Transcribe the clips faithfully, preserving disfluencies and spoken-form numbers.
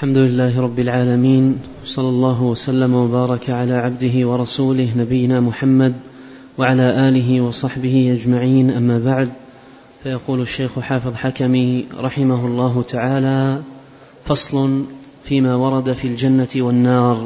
الحمد لله رب العالمين، صلى الله وسلم وبارك على عبده ورسوله نبينا محمد وعلى آله وصحبه أجمعين، أما بعد. فيقول الشيخ حافظ حكمي رحمه الله تعالى: فصل فيما ورد في الجنة والنار.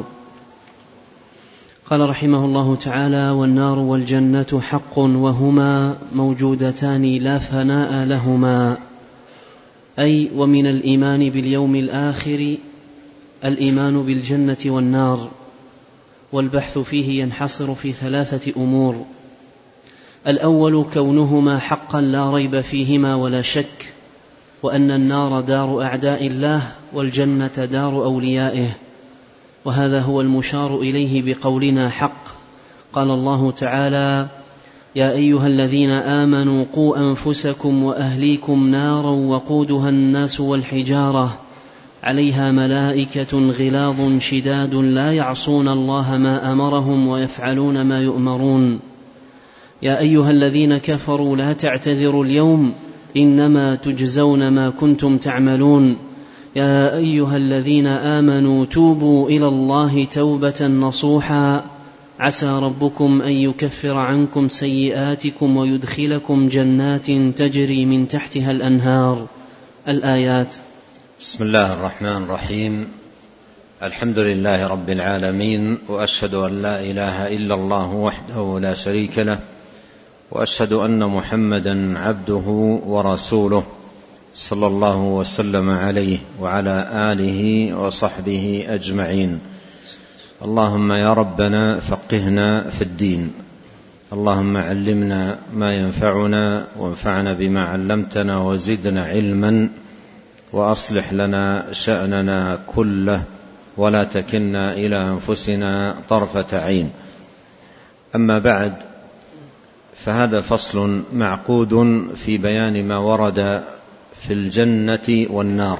قال رحمه الله تعالى: والنار والجنة حق، وهما موجودتان لا فناء لهما، أي ومن الإيمان باليوم الآخر الإيمان بالجنة والنار. والبحث فيه ينحصر في ثلاثة أمور: الأول كونهما حقا لا ريب فيهما ولا شك، وأن النار دار أعداء الله والجنة دار أوليائه، وهذا هو المشار إليه بقولنا حق. قال الله تعالى: يا أيها الذين آمنوا قوا أنفسكم وأهليكم نارا وقودها الناس والحجارة عليها ملائكة غلاظ شداد لا يعصون الله ما أمرهم ويفعلون ما يؤمرون. يا أيها الذين كفروا لا تعتذروا اليوم إنما تجزون ما كنتم تعملون. يا أيها الذين آمنوا توبوا إلى الله توبة نصوحا عسى ربكم أن يكفر عنكم سيئاتكم ويدخلكم جنات تجري من تحتها الأنهار. الآيات. بسم الله الرحمن الرحيم. الحمد لله رب العالمين، وأشهد أن لا إله إلا الله وحده لا شريك له، وأشهد أن محمدا عبده ورسوله صلى الله وسلم عليه وعلى آله وصحبه أجمعين. اللهم يا ربنا فقهنا في الدين، اللهم علمنا ما ينفعنا وانفعنا بما علمتنا وزدنا علما، وأصلح لنا شأننا كله ولا تكلنا إلى أنفسنا طرفة عين. أما بعد، فهذا فصل معقود في بيان ما ورد في الجنة والنار.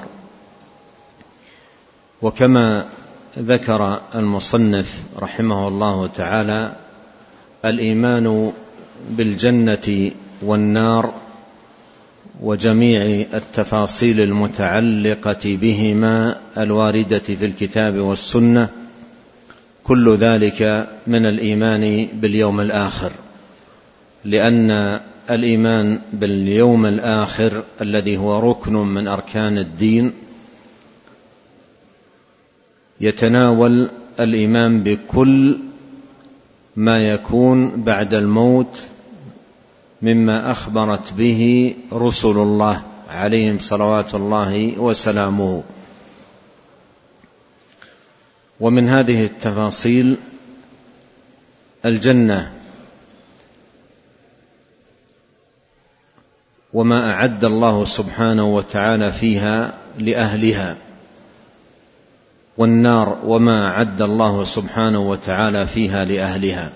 وكما ذكر المصنف رحمه الله تعالى، الإيمان بالجنة والنار وجميع التفاصيل المتعلقة بهما الواردة في الكتاب والسنة، كل ذلك من الإيمان باليوم الآخر، لأن الإيمان باليوم الآخر الذي هو ركن من أركان الدين يتناول الإيمان بكل ما يكون بعد الموت مما أخبرت به رسل الله عليهم صلوات الله وسلامه. ومن هذه التفاصيل الجنة وما أعد الله سبحانه وتعالى فيها لأهلها، والنار وما أعد الله سبحانه وتعالى فيها لأهلها.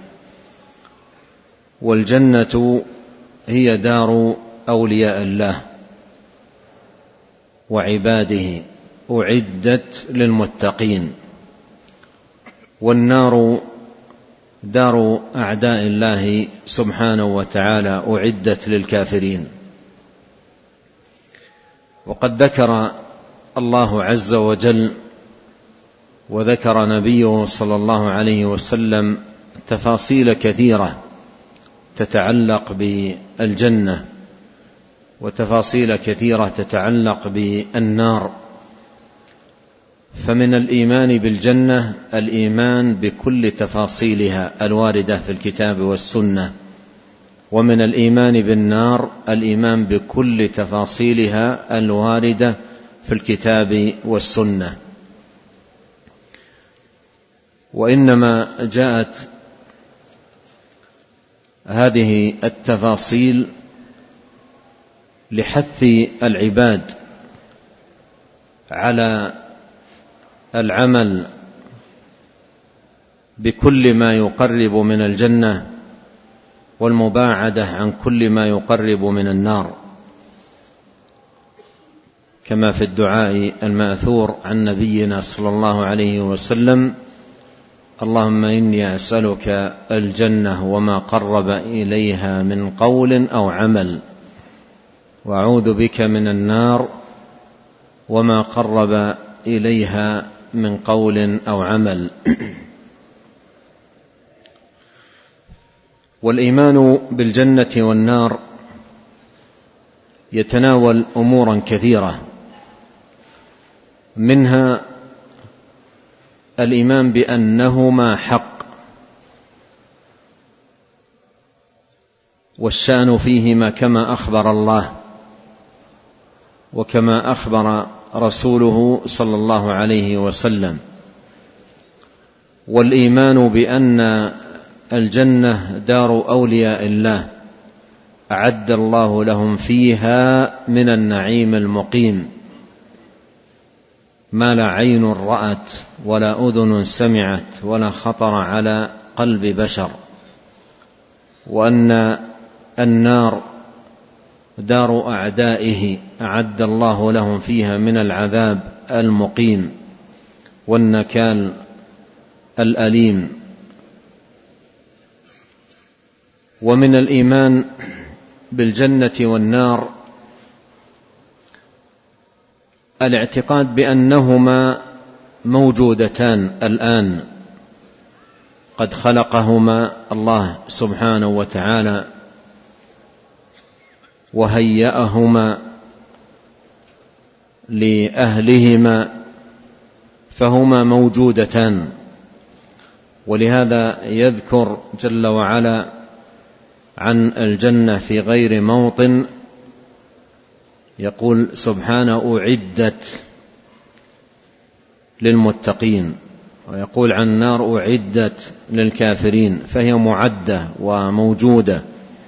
والجنة هي دار أولياء الله وعباده، أعدت للمتقين، والنار دار أعداء الله سبحانه وتعالى، أعدت للكافرين. وقد ذكر الله عز وجل وذكر نبيه صلى الله عليه وسلم تفاصيل كثيرة تتعلق بالجنة، وتفاصيل كثيرة تتعلق بالنار. فمن الإيمان بالجنة الإيمان بكل تفاصيلها الواردة في الكتاب والسنة، ومن الإيمان بالنار الإيمان بكل تفاصيلها الواردة في الكتاب والسنة. وإنما جاءت هذه التفاصيل لحث العباد على العمل بكل ما يقرب من الجنة، والمباعدة عن كل ما يقرب من النار، كما في الدعاء المأثور عن نبينا صلى الله عليه وسلم: اللهم إني أسألك الجنة وما قرب إليها من قول أو عمل، وأعوذ بك من النار وما قرب إليها من قول أو عمل. والإيمان بالجنة والنار يتناول أمورا كثيرة، منها الإيمان بأنهما حق، والشأن فيهما كما أخبر الله وكما أخبر رسوله صلى الله عليه وسلم. والإيمان بأن الجنة دار أولياء الله أعد الله لهم فيها من النعيم المقيم ما لا عين رأت ولا أذن سمعت ولا خطر على قلب بشر. وأن النار دار أعدائه أعد الله لهم فيها من العذاب المقيم والنكال الأليم. ومن الإيمان بالجنة والنار الاعتقاد بأنهما موجودتان الآن، قد خلقهما الله سبحانه وتعالى وهيأهما لأهلهما، فهما موجودتان. ولهذا يذكر جل وعلا عن الجنة في غير موطن، يقول سبحانه أعدت للمتقين، ويقول عن النار أعدت للكافرين، فهي معدة وموجودة.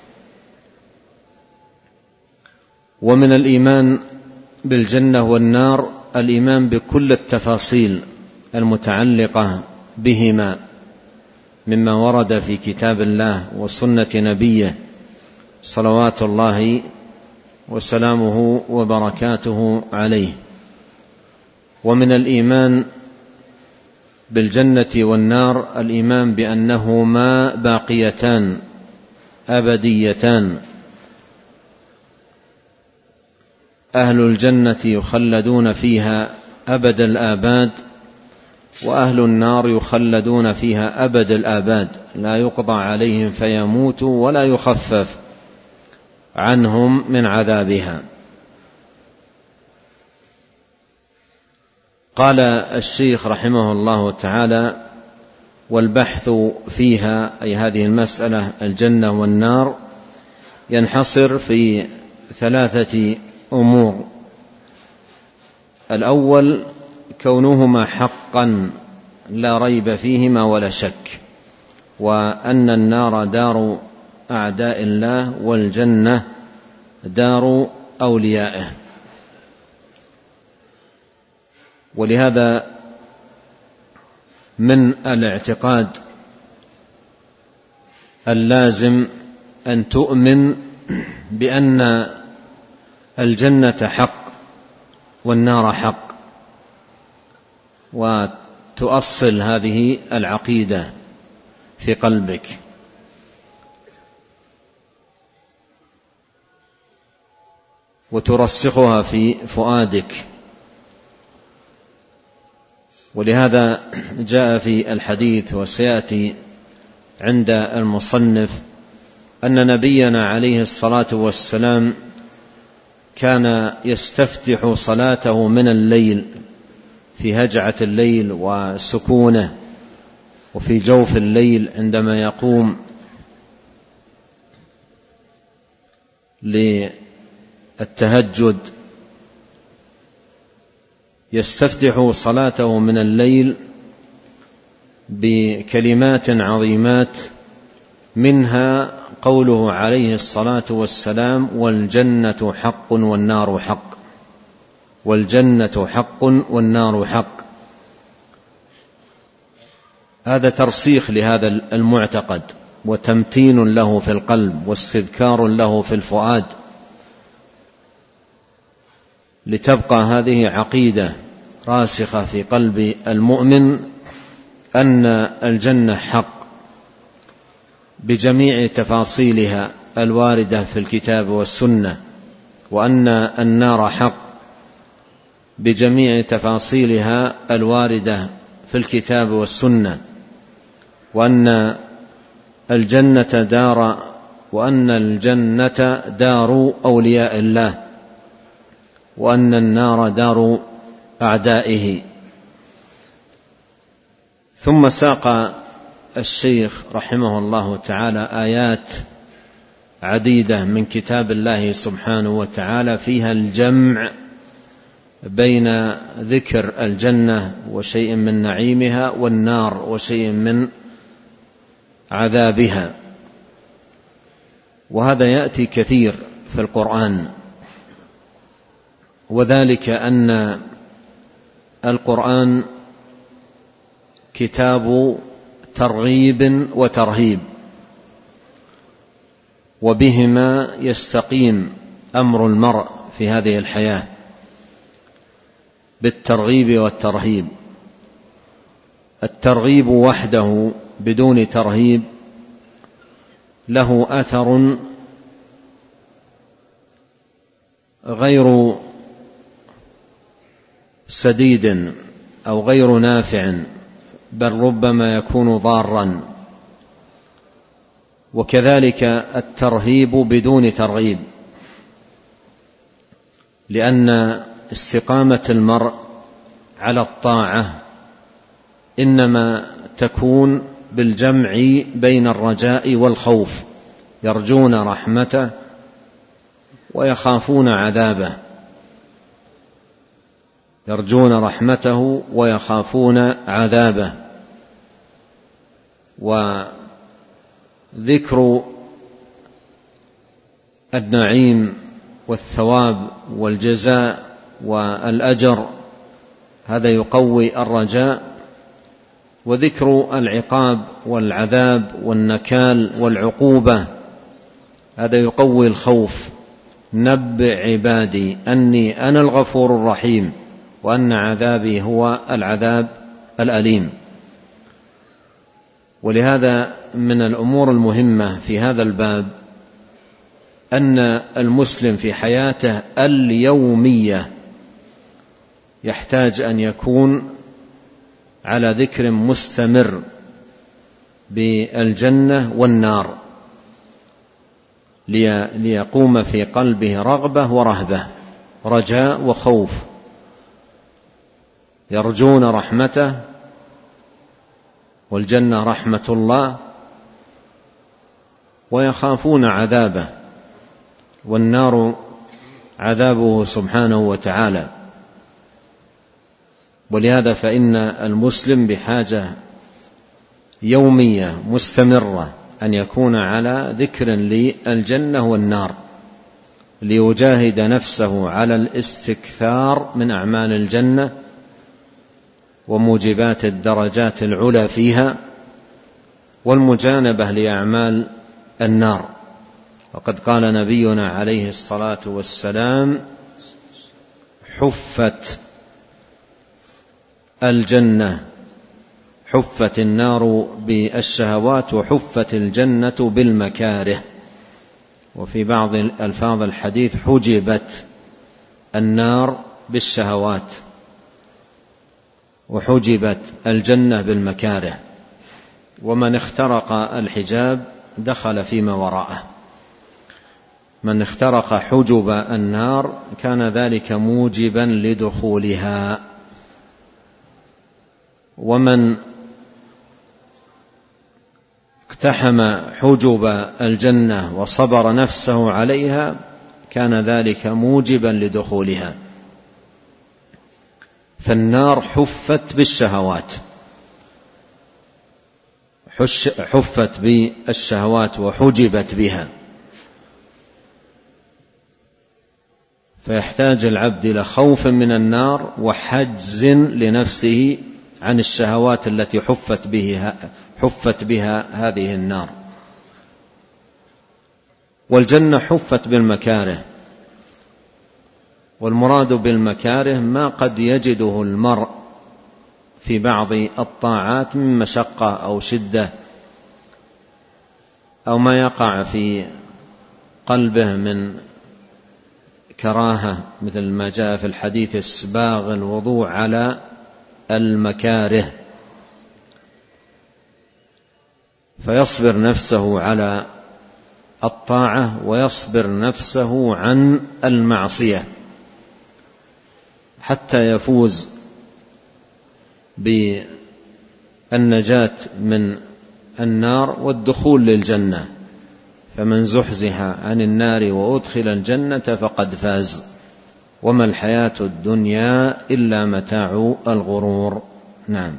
ومن الإيمان بالجنة والنار الإيمان بكل التفاصيل المتعلقة بهما مما ورد في كتاب الله وسنة نبيه صلوات الله وسلامه وبركاته عليه. ومن الإيمان بالجنة والنار الإيمان بأنهما باقيتان أبديتان، أهل الجنة يخلدون فيها أبد الآباد، وأهل النار يخلدون فيها أبد الآباد، لا يقضى عليهم فيموتوا ولا يخفف عنهم من عذابها. قال الشيخ رحمه الله تعالى: والبحث فيها، أي هذه المسألة الجنة والنار، ينحصر في ثلاثة أمور. الأول كونهما حقا لا ريب فيهما ولا شك، وأن النار دار أعداء الله والجنة دار أوليائه. ولهذا من الاعتقاد اللازم أن تؤمن بأن الجنة حق والنار حق، وتؤصل هذه العقيدة في قلبك. وترسخها في فؤادك. ولهذا جاء في الحديث وسيأتي عند المصنف أن نبينا عليه الصلاة والسلام كان يستفتح صلاته من الليل في هجعة الليل وسكونه، وفي جوف الليل عندما يقوم للتهجد يستفتح صلاته من الليل بكلمات عظيمات، منها قوله عليه الصلاة والسلام: والجنة حق والنار حق، والجنة حق والنار حق. هذا ترسيخ لهذا المعتقد وتمتين له في القلب واستذكار له في الفؤاد، لتبقى هذه عقيدة راسخة في قلب المؤمن أن الجنة حق بجميع تفاصيلها الواردة في الكتاب والسنة، وأن النار حق بجميع تفاصيلها الواردة في الكتاب والسنة، وأن الجنة دار وأن الجنة دار أولياء الله، وأن النار دار أعدائه. ثم ساق الشيخ رحمه الله تعالى آيات عديدة من كتاب الله سبحانه وتعالى فيها الجمع بين ذكر الجنة وشيء من نعيمها والنار وشيء من عذابها، وهذا يأتي كثير في القرآن، وذلك أن القرآن كتاب ترغيب وترهيب، وبهما يستقيم أمر المرء في هذه الحياة، بالترغيب والترهيب. الترغيب وحده بدون ترهيب له أثر غير سديد أو غير نافع، بل ربما يكون ضارا. وكذلك الترهيب بدون ترغيب، لأن استقامة المرء على الطاعة إنما تكون بالجمع بين الرجاء والخوف، يرجون رحمته ويخافون عذابه، يرجون رحمته ويخافون عذابه. وذكر النعيم والثواب والجزاء والأجر هذا يقوي الرجاء، وذكر العقاب والعذاب والنكال والعقوبة هذا يقوي الخوف. نبئ عبادي أني أنا الغفور الرحيم وأن عذابي هو العذاب الأليم. ولهذا من الأمور المهمة في هذا الباب أن المسلم في حياته اليومية يحتاج أن يكون على ذكر مستمر بالجنة والنار، ليقوم في قلبه رغبة ورهبة، رجاء وخوف، يرجون رحمته، والجنة رحمة الله، ويخافون عذابه، والنار عذابه سبحانه وتعالى. ولهذا فإن المسلم بحاجة يومية مستمرة أن يكون على ذكر للجنة والنار، ليجاهد نفسه على الاستكثار من أعمال الجنة وموجبات الدرجات العلى فيها، والمجانبة لأعمال النار. وقد قال نبينا عليه الصلاة والسلام: حفت الجنة حفت النار بالشهوات وحفت الجنة بالمكاره. وفي بعض ألفاظ الحديث: حجبت النار بالشهوات وحجبت الجنة بالمكاره. ومن اخترق الحجاب دخل فيما وراءه، من اخترق حجب النار كان ذلك موجبا لدخولها، ومن اقتحم حجب الجنة وصبر نفسه عليها كان ذلك موجبا لدخولها. فالنار حفت بالشهوات، حفت بالشهوات وحجبت بها، فيحتاج العبد إلى خوف من النار وحجز لنفسه عن الشهوات التي حفت بها, حفت بها هذه النار. والجنة حفت بالمكاره، والمراد بالمكاره ما قد يجده المرء في بعض الطاعات من مشقة أو شدة، أو ما يقع في قلبه من كراهة، مثل ما جاء في الحديث إسباغ الوضوء على المكاره، فيصبر نفسه على الطاعة ويصبر نفسه عن المعصية حتى يفوز بالنجاة من النار والدخول للجنة. فمن زحزح عن النار وأدخل الجنة فقد فاز، وما الحياة الدنيا إلا متاع الغرور. نعم.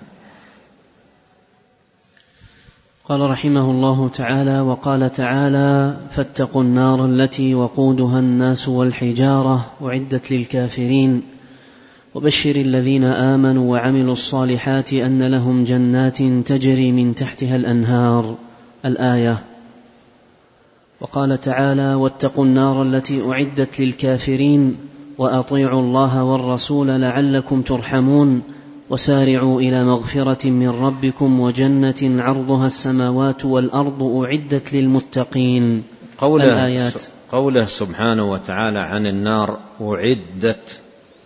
قال رحمه الله تعالى: وقال تعالى: فاتقوا النار التي وقودها الناس والحجارة أعدت للكافرين وبشر الذين آمنوا وعملوا الصالحات أن لهم جنات تجري من تحتها الأنهار. الآية. وقال تعالى: واتقوا النار التي أعدت للكافرين وأطيعوا الله والرسول لعلكم ترحمون وسارعوا إلى مغفرة من ربكم وجنة عرضها السماوات والأرض أعدت للمتقين. قوله, الآيات. قوله سبحانه وتعالى عن النار أعدت،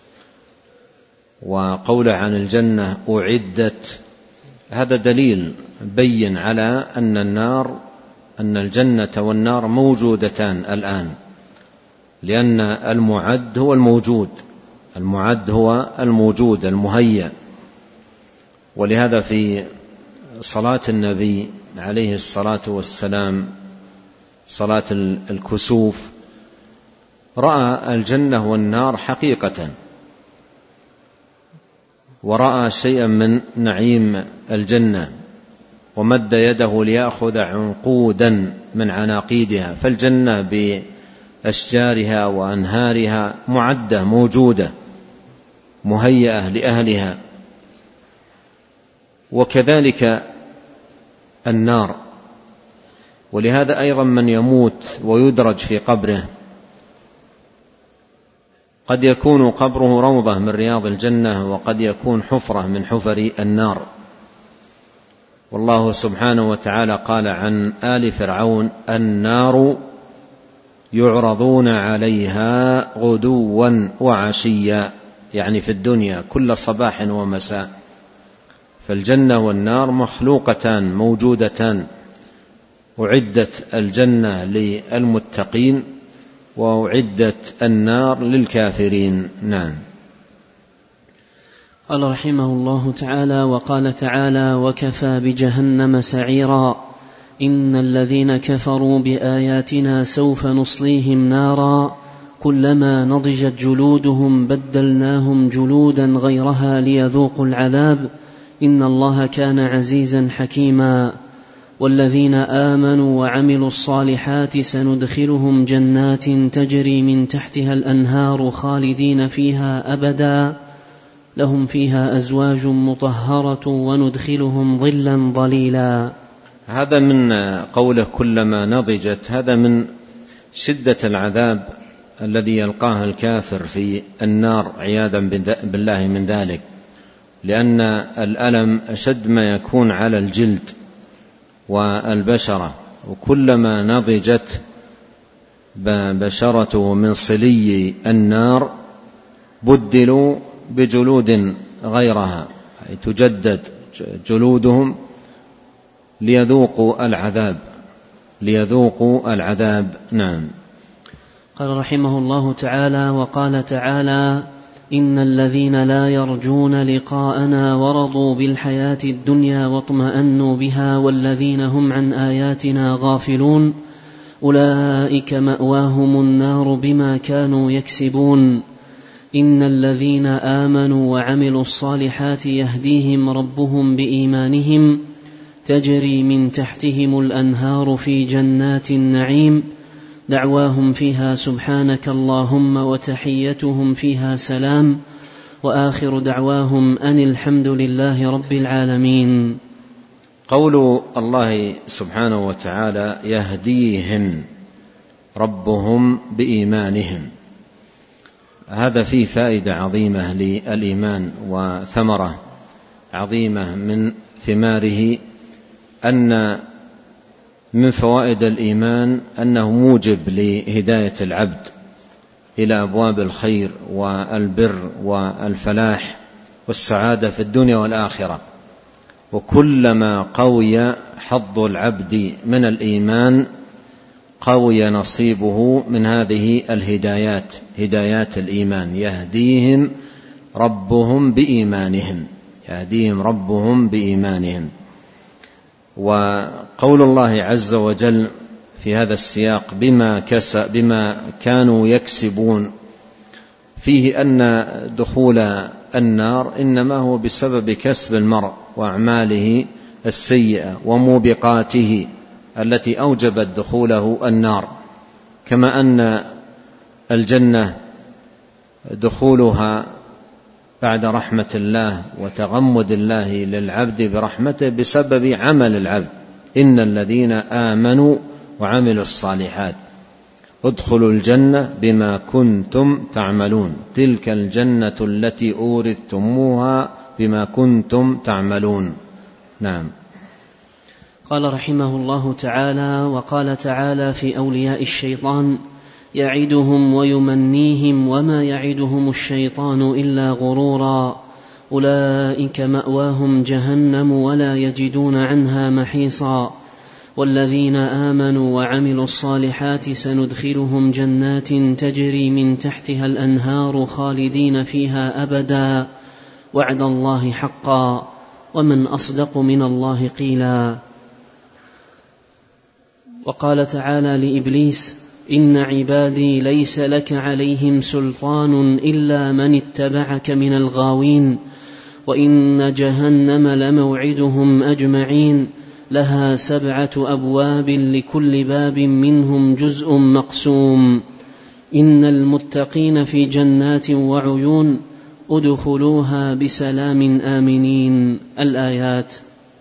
وقوله عن الجنة أعدت، هذا دليل بين على أن النار أن الجنة والنار موجودتان الآن، لأن المعد هو الموجود، المعد هو الموجود المهيأ. ولهذا في صلاة النبي عليه الصلاة والسلام، صلاة الكسوف، رأى الجنة والنار حقيقة، ورأى شيئا من نعيم الجنة، ومد يده ليأخذ عنقودا من عناقيدها. فالجنة بأشجارها وأنهارها معدة موجودة مهيئة لأهلها، وكذلك النار. ولهذا أيضا من يموت ويدرج في قبره قد يكون قبره روضة من رياض الجنة، وقد يكون حفرة من حفر النار. والله سبحانه وتعالى قال عن آل فرعون: النار يعرضون عليها غدوا وعشيا، يعني في الدنيا كل صباح ومساء. فالجنة والنار مخلوقتان موجودتان، أعدت الجنة للمتقين وأعدت النار للكافرين. نعم. قال رحمه الله تعالى: وقال تعالى: وكفى بجهنم سعيرا إن الذين كفروا بآياتنا سوف نصليهم نارا كلما نضجت جلودهم بدلناهم جلودا غيرها ليذوقوا العذاب إن الله كان عزيزا حكيما. والذين آمنوا وعملوا الصالحات سندخلهم جنات تجري من تحتها الأنهار خالدين فيها أبدا لهم فيها أزواج مطهرة وندخلهم ظلا ظليلا. هذا من قوله كلما نضجت، هذا من شدة العذاب الذي يلقاه الكافر في النار عياذا بالله من ذلك، لأن الألم أشد ما يكون على الجلد والبشرة، وكلما نضجت بشرته من صلي النار بدلوا بجلود غيرها، أي تجدد جلودهم ليذوقوا العذاب ليذوقوا العذاب. نعم. قال رحمه الله تعالى: وقال تعالى: إن الذين لا يرجون لقاءنا ورضوا بالحياة الدنيا واطمأنوا بها والذين هم عن آياتنا غافلون أولئك مأواهم النار بما كانوا يكسبون. إن الذين آمنوا وعملوا الصالحات يهديهم ربهم بإيمانهم تجري من تحتهم الأنهار في جنات النعيم دعواهم فيها سبحانك اللهم وتحيتهم فيها سلام وآخر دعواهم أن الحمد لله رب العالمين. قول الله سبحانه وتعالى يهديهم ربهم بإيمانهم، هذا فيه فائدة عظيمة للإيمان وثمرة عظيمة من ثماره، أن من فوائد الإيمان أنه موجب لهداية العبد إلى أبواب الخير والبر والفلاح والسعادة في الدنيا والآخرة. وكلما قوي حظ العبد من الإيمان قوي نصيبه من هذه الهدايات، هدايات الإيمان، يهديهم ربهم بإيمانهم، يهديهم ربهم بإيمانهم. وقول الله عز وجل في هذا السياق بما, كسب بما كانوا يكسبون فيه أن دخول النار إنما هو بسبب كسب المرء وأعماله السيئة وموبقاته التي أوجبت دخوله النار، كما أن الجنة دخولها بعد رحمة الله وتغمد الله للعبد برحمته بسبب عمل العبد. إن الذين آمنوا وعملوا الصالحات ادخلوا الجنة بما كنتم تعملون تلك الجنة التي أورثتموها بما كنتم تعملون. نعم. قال رحمه الله تعالى: وقال تعالى في أولياء الشيطان: يعدهم ويمنيهم وما يعدهم الشيطان إلا غرورا أولئك مأواهم جهنم ولا يجدون عنها محيصا والذين آمنوا وعملوا الصالحات سندخلهم جنات تجري من تحتها الأنهار خالدين فيها أبدا وعد الله حقا ومن أصدق من الله قيلا. وقال تعالى لإبليس: إن عبادي ليس لك عليهم سلطان إلا من اتبعك من الغاوين وإن جهنم لموعدهم أجمعين لها سبعة أبواب لكل باب منهم جزء مقسوم إن المتقين في جنات وعيون ادخلوها بسلام آمنين. الآيات.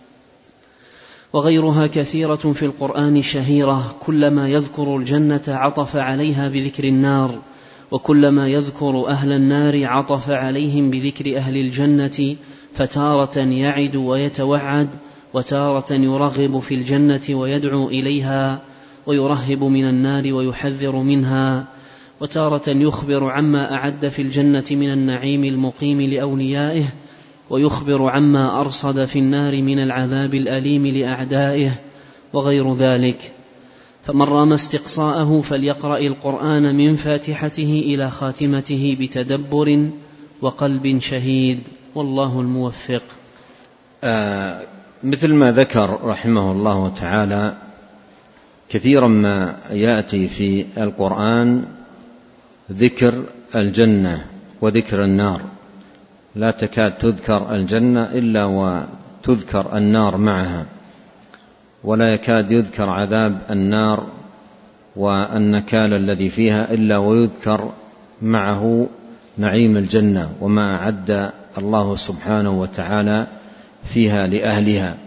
وغيرها كثيرة في القرآن شهيرة، كلما يذكر الجنة عطف عليها بذكر النار، وكلما يذكر أهل النار عطف عليهم بذكر أهل الجنة، فتارة يعد ويتوعد، وتارة يرغب في الجنة ويدعو إليها ويرهب من النار ويحذر منها، وتارة يخبر عما أعد في الجنة من النعيم المقيم لأوليائه، ويخبر عما أرصد في النار من العذاب الأليم لأعدائه وغير ذلك. فمن رام استقصاءه فليقرأ القرآن من فاتحته إلى خاتمته بتدبر وقلب شهيد، والله الموفق. آه مثل ما ذكر رحمه الله تعالى، كثيرا ما يأتي في القرآن ذكر الجنة وذكر النار، لا تكاد تذكر الجنة إلا وتذكر النار معها، ولا يكاد يذكر عذاب النار والنكال الذي فيها إلا ويذكر معه نعيم الجنة وما أعد الله سبحانه وتعالى فيها لأهلها.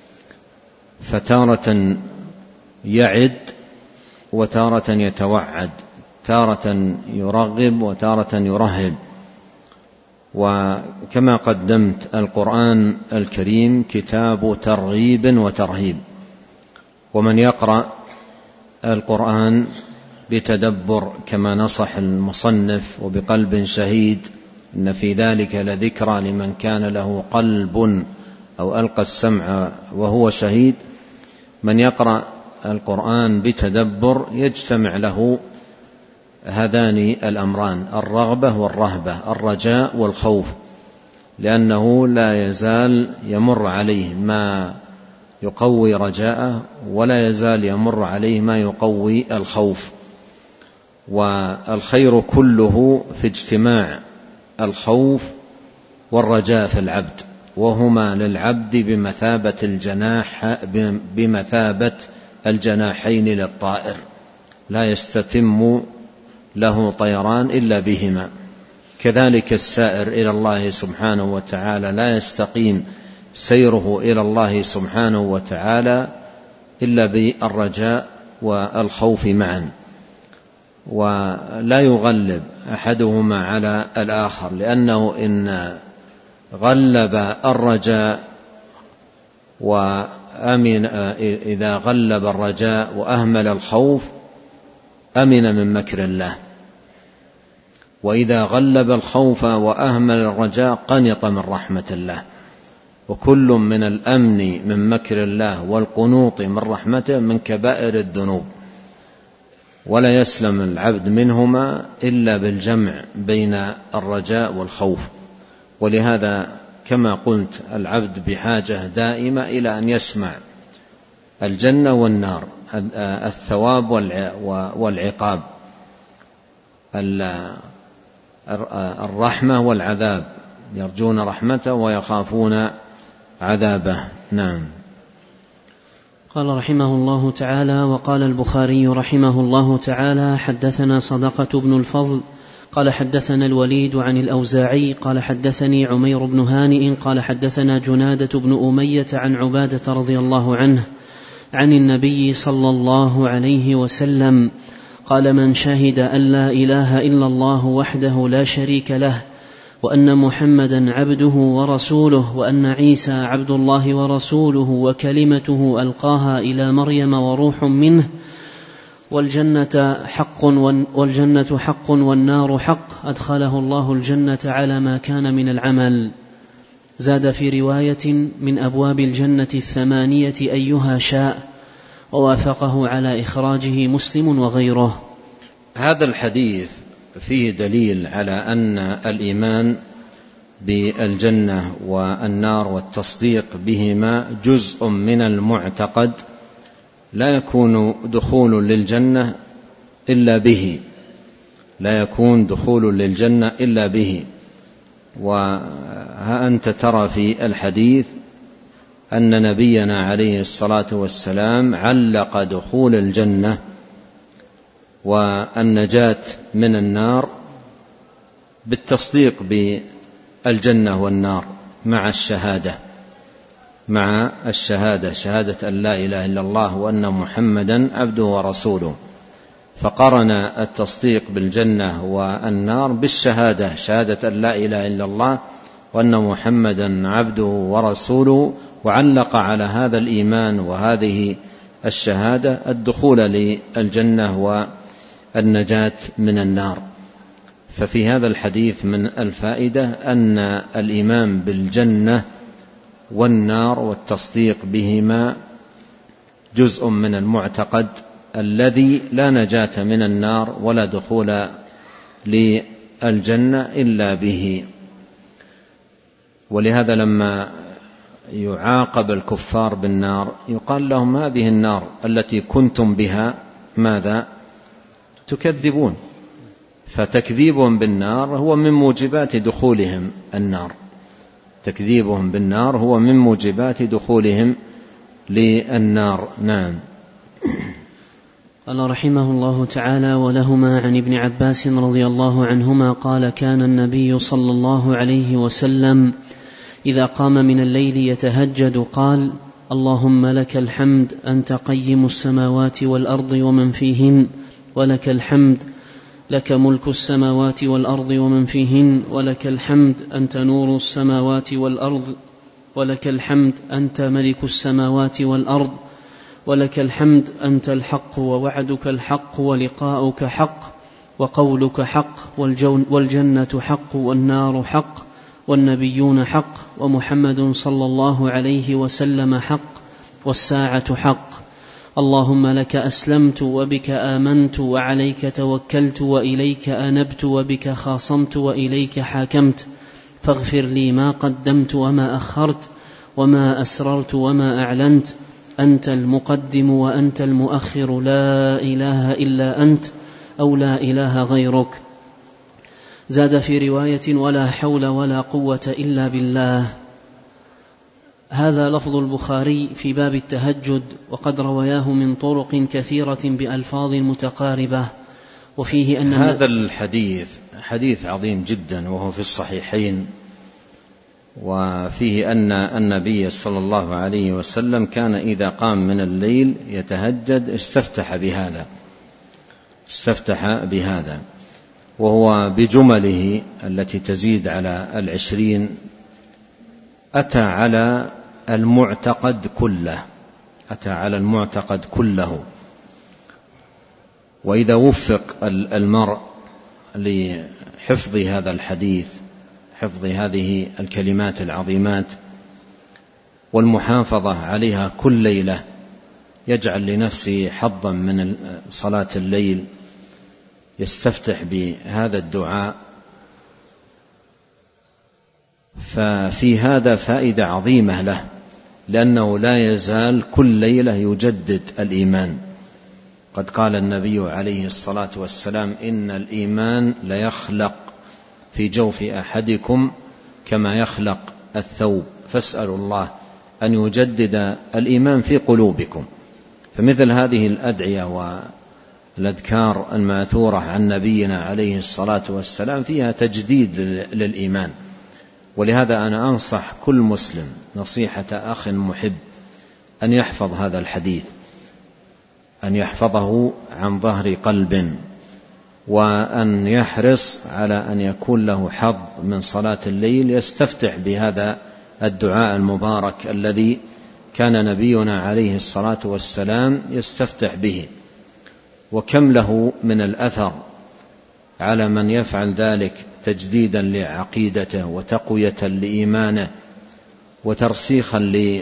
فتارة يعد وتارة يتوعد، تارة يرغب وتارة يرهب. وكما قدمت القرآن الكريم كتاب ترغيب وترهيب، ومن يقرأ القرآن بتدبر كما نصح المصنف وبقلب شهيد إن في ذلك لذكرى لمن كان له قلب أو ألقى السمع وهو شهيد، من يقرأ القرآن بتدبر يجتمع له هذان الأمران: الرغبة والرهبة، الرجاء والخوف، لأنه لا يزال يمر عليه ما يقوي رجاءه ولا يزال يمر عليه ما يقوي الخوف. والخير كله في اجتماع الخوف والرجاء في العبد، وهما للعبد بمثابة الجناح بمثابة الجناحين للطائر، لا يستتم له طيران إلا بهما. كذلك السائر إلى الله سبحانه وتعالى لا يستقيم سيره إلى الله سبحانه وتعالى إلا بالرجاء والخوف معا، ولا يغلب أحدهما على الآخر، لأنه إن غلب الرجاء وأمن إذا غلب الرجاء وأهمل الخوف أمن من مكر الله. وإذا غلب الخوف وأهمل الرجاء قنط من رحمة الله. وكل من الأمن من مكر الله والقنوط من رحمته من كبائر الذنوب، ولا يسلم العبد منهما إلا بالجمع بين الرجاء والخوف. ولهذا كما قلت العبد بحاجة دائمة إلى أن يسمع الجنة والنار، الثواب والعقاب، الرحمة والعذاب، يرجون رحمته ويخافون عذابه. نعم. قال رحمه الله تعالى: وقال البخاري رحمه الله تعالى: حدثنا صدقة بن الفضل قال حدثنا الوليد عن الأوزاعي قال حدثني عمير بن هانئ قال حدثنا جنادة بن أمية عن عبادة رضي الله عنه عن النبي صلى الله عليه وسلم قال: من شهد أن لا إله إلا الله وحده لا شريك له وأن محمدا عبده ورسوله وأن عيسى عبد الله ورسوله وكلمته ألقاها إلى مريم وروح منه والجنة حق والجنة حق والنار حق أدخله الله الجنة على ما كان من العمل. زاد في رواية: من أبواب الجنة الثمانية أيها شاء، ووافقه على إخراجه مسلم وغيره. هذا الحديث فيه دليل على أن الإيمان بالجنة والنار والتصديق بهما جزء من المعتقد، لا يكون دخول للجنة إلا به، لا يكون دخول للجنة إلا به. وها أنت ترى في الحديث أن نبينا عليه الصلاة والسلام علق دخول الجنة والنجاة من النار بالتصديق بالجنة والنار مع الشهادة مع الشهادة شهادة أن لا إله إلا الله وأن محمدا عبده ورسوله، فقرن التصديق بالجنة والنار بالشهادة شهادة أن لا إله إلا الله وأن محمدا عبده ورسوله، وعلق على هذا الإيمان وهذه الشهادة الدخول للجنة والنجاة من النار. ففي هذا الحديث من الفائدة أن الإيمان بالجنة والنار والتصديق بهما جزء من المعتقد الذي لا نجاة من النار ولا دخول للجنة إلا به. ولهذا لما يعاقب الكفار بالنار يقال لهم: هذه النار التي كنتم بها ماذا تكذبون. فتكذيبهم بالنار هو من موجبات دخولهم النار، تكذيبهم بالنار هو من موجبات دخولهم للنار. نعم. قال رحمه الله تعالى: ولهما عن ابن عباس رضي الله عنهما قال: كان النبي صلى الله عليه وسلم إذا قام من الليل يتهجد قال: اللهم لك الحمد أنت قيم السماوات والأرض ومن فيهن، ولك الحمد لك ملك السماوات والأرض ومن فيهن، ولك الحمد أنت نور السماوات والأرض، ولك الحمد أنت ملك السماوات والأرض، ولك الحمد أنت الحق ووعدك الحق ولقاؤك حق وقولك حق والجنة حق والنار حق والنبيون حق ومحمد صلى الله عليه وسلم حق والساعة حق. اللهم لك أسلمت وبك آمنت وعليك توكلت وإليك أنبت وبك خاصمت وإليك حاكمت، فاغفر لي ما قدمت وما أخرت وما أسررت وما أعلنت، أنت المقدم وأنت المؤخر، لا إله إلا أنت أو لا إله غيرك. زاد في رواية: ولا حول ولا قوة إلا بالله. هذا لفظ البخاري في باب التهجد، وقد رواه من طرق كثيرة بألفاظ متقاربة. وفيه أن هذا الحديث حديث عظيم جدا وهو في الصحيحين، وفيه أن النبي صلى الله عليه وسلم كان إذا قام من الليل يتهجد استفتح بهذا استفتح بهذا وهو بجمله التي تزيد على العشرين أتى على المعتقد كله أتى على المعتقد كله. وإذا وفق المرء لحفظ هذا الحديث، حفظ هذه الكلمات العظيمات والمحافظة عليها كل ليلة، يجعل لنفسه حظا من صلاة الليل، يستفتح بهذا الدعاء. ففي هذا فائدة عظيمة له، لأنه لا يزال كل ليلة يجدد الإيمان. قد قال النبي عليه الصلاة والسلام: إن الإيمان ليخلق في جوف أحدكم كما يخلق الثوب، فاسألوا الله أن يجدد الإيمان في قلوبكم. فمثل هذه الأدعية والأذكار الماثورة عن نبينا عليه الصلاة والسلام فيها تجديد للإيمان. ولهذا أنا أنصح كل مسلم نصيحة أخ محب أن يحفظ هذا الحديث، أن يحفظه عن ظهر قلب، وأن يحرص على أن يكون له حظ من صلاة الليل يستفتح بهذا الدعاء المبارك الذي كان نبينا عليه الصلاة والسلام يستفتح به. وكم له من الأثر على من يفعل ذلك تجديدا لعقيدته وتقوية لإيمانه وترسيخا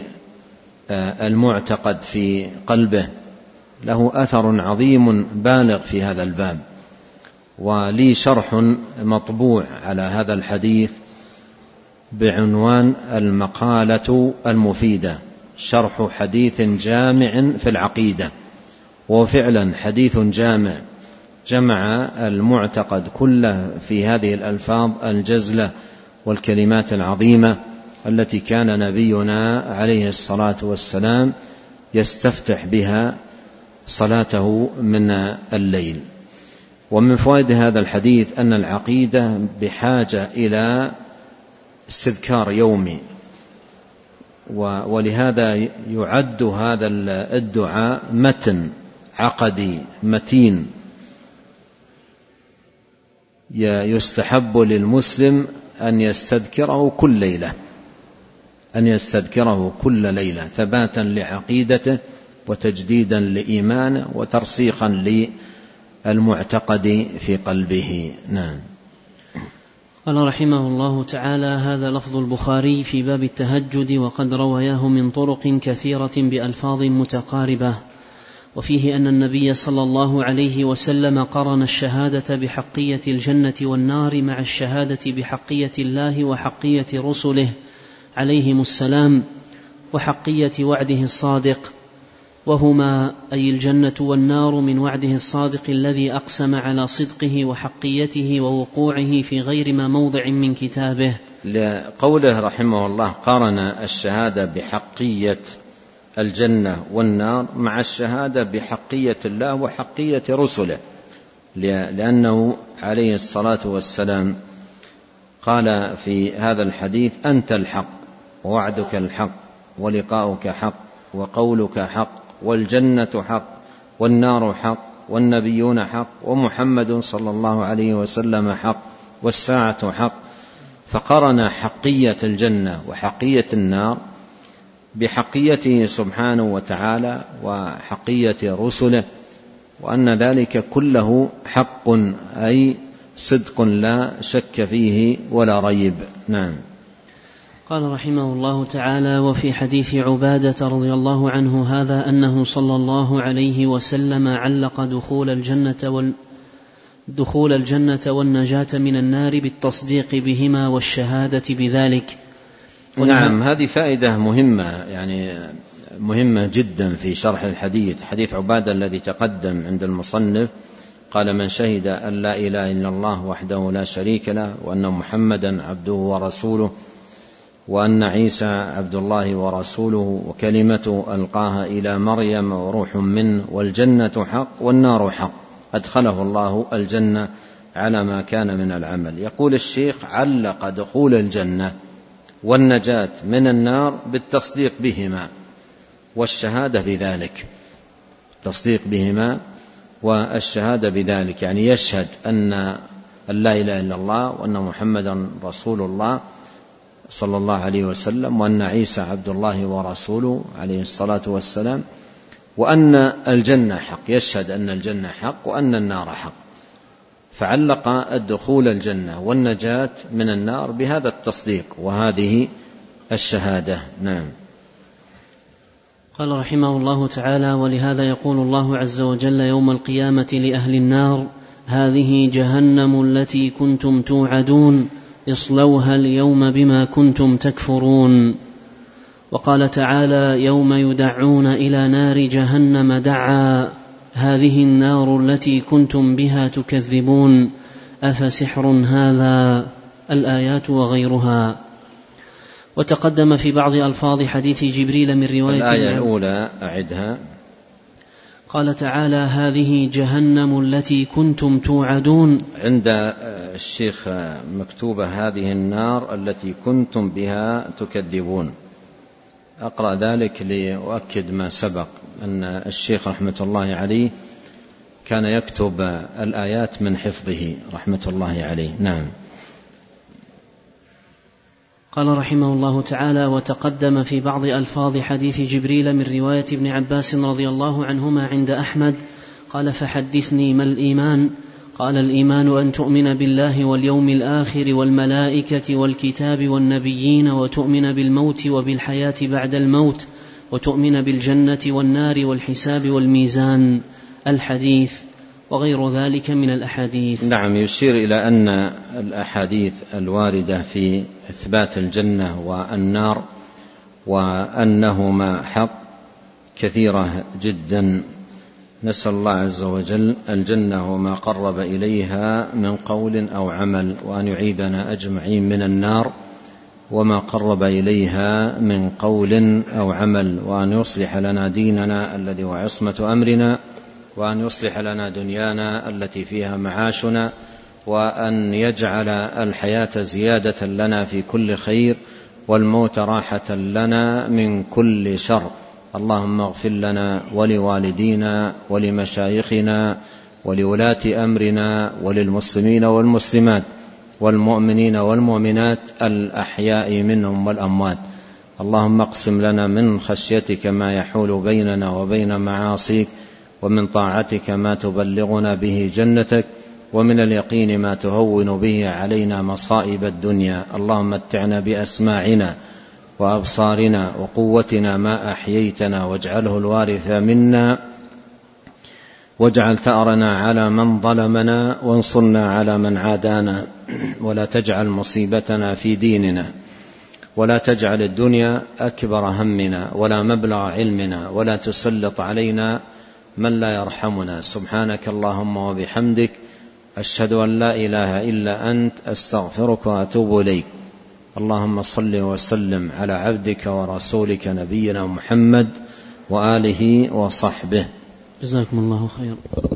للمعتقد في قلبه، له أثر عظيم بالغ في هذا الباب. ولي شرح مطبوع على هذا الحديث بعنوان المقالة المفيدة، شرح حديث جامع في العقيدة. وفعلا حديث جامع، جمع المعتقد كله في هذه الألفاظ الجزلة والكلمات العظيمة التي كان نبينا عليه الصلاة والسلام يستفتح بها صلاته من الليل. ومن فوائد هذا الحديث أن العقيدة بحاجة إلى استذكار يومي، ولهذا يعد هذا الدعاء متن عقدي متين يستحب للمسلم أن يستذكره كل ليلة، أن يستذكره كل ليلة ثباتا لعقيدته وتجديدا لإيمانه وترسيخا للمعتقد في قلبه. نعم. قال رحمه الله تعالى: هذا لفظ البخاري في باب التهجد، وقد رواه من طرق كثيرة بألفاظ متقاربة. وفيه أن النبي صلى الله عليه وسلم قرن الشهادة بحقية الجنة والنار مع الشهادة بحقية الله وحقية رسله عليهم السلام وحقية وعده الصادق، وهما أي الجنة والنار من وعده الصادق الذي أقسم على صدقه وحقيته ووقوعه في غير ما موضع من كتابه. لقوله رحمه الله قارن الشهادة بحقية الجنة والنار مع الشهادة بحقية الله وحقية رسله، لأنه عليه الصلاة والسلام قال في هذا الحديث: أنت الحق ووعدك الحق ولقاؤك حق وقولك حق والجنة حق والنار حق والنبيون حق ومحمد صلى الله عليه وسلم حق والساعة حق. فقرن حقية الجنة وحقية النار بحقيته سبحانه وتعالى وحقية رسله، وأن ذلك كله حق أي صدق لا شك فيه ولا ريب. نعم. قال رحمه الله تعالى: وفي حديث عبادة رضي الله عنه هذا أنه صلى الله عليه وسلم علق دخول الجنة وال دخول الجنة والنجاة من النار بالتصديق بهما والشهادة بذلك. نعم، هذه فائدة مهمة، يعني مهمة جدا في شرح الحديث. حديث عبادة الذي تقدم عند المصنف قال: من شهد أن لا إله إلا الله وحده لا شريك له وأن محمدا عبده ورسوله وأن عيسى عبد الله ورسوله وكلمته ألقاها إلى مريم وروح منه والجنة حق والنار حق أدخله الله الجنة على ما كان من العمل. يقول الشيخ: علق دخول الجنة والنجاة من النار بالتصديق بهما والشهادة بذلك، التصديق بهما والشهادة بذلك، يعني يشهد أن لا إله إلا الله وأن محمدا رسول الله صلى الله عليه وسلم وأن عيسى عبد الله ورسوله عليه الصلاة والسلام، وأن الجنة حق، يشهد أن الجنة حق وأن النار حق. فعلق الدخول الجنة والنجاة من النار بهذا التصديق وهذه الشهادة. نعم. قال رحمه الله تعالى: ولهذا يقول الله عز وجل يوم القيامة لأهل النار: هذه جهنم التي كنتم توعدون اصلوها اليوم بما كنتم تكفرون. وقال تعالى: يوم يدعون إلى نار جهنم دعا هذه النار التي كنتم بها تكذبون أفسحر هذا؟ الآيات وغيرها. وتقدم في بعض ألفاظ حديث جبريل من رواية الآية الأولى أعدها. قال تعالى: هذه جهنم التي كنتم توعدون. عند الشيخ مكتوبة هذه النار التي كنتم بها تكذبون. أقرأ ذلك لأؤكد ما سبق أن الشيخ رحمة الله عليه كان يكتب الآيات من حفظه رحمة الله عليه. نعم. قال رحمه الله تعالى: وتقدم في بعض ألفاظ حديث جبريل من رواية ابن عباس رضي الله عنهما عند أحمد قال: فحدثني ما الإيمان؟ قال: الإيمان أن تؤمن بالله واليوم الآخر والملائكة والكتاب والنبيين وتؤمن بالموت وبالحياة بعد الموت وتؤمن بالجنة والنار والحساب والميزان. الحديث وغير ذلك من الأحاديث. نعم. يشير إلى أن الأحاديث الواردة في إثبات الجنة والنار وأنهما حق كثيرة جدا. نسأل الله عز وجل الجنة وما قرب إليها من قول أو عمل، وأن يعيذنا أجمعين من النار وما قرب إليها من قول أو عمل، وأن يصلح لنا ديننا الذي هو عصمة أمرنا، وأن يصلح لنا دنيانا التي فيها معاشنا، وأن يجعل الحياة زيادة لنا في كل خير والموت راحة لنا من كل شر. اللهم اغفر لنا ولوالدينا ولمشايخنا ولولاة أمرنا وللمسلمين والمسلمات والمؤمنين والمؤمنات الأحياء منهم والأموات. اللهم اقسم لنا من خشيتك ما يحول بيننا وبين معاصيك، ومن طاعتك ما تبلغنا به جنتك، ومن اليقين ما تهون به علينا مصائب الدنيا. اللهم متعنا بأسماعنا وأبصارنا وقوتنا ما أحييتنا، واجعله الوارث منا، واجعل ثأرنا على من ظلمنا، وانصرنا على من عادانا، ولا تجعل مصيبتنا في ديننا، ولا تجعل الدنيا أكبر همنا ولا مبلغ علمنا، ولا تسلط علينا من لا يرحمنا. سبحانك اللهم وبحمدك، أشهد أن لا إله إلا أنت، أستغفرك وأتوب إليك. اللهم صل وسلم على عبدك ورسولك نبينا محمد وآله وصحبه. جزاكم الله خيرا.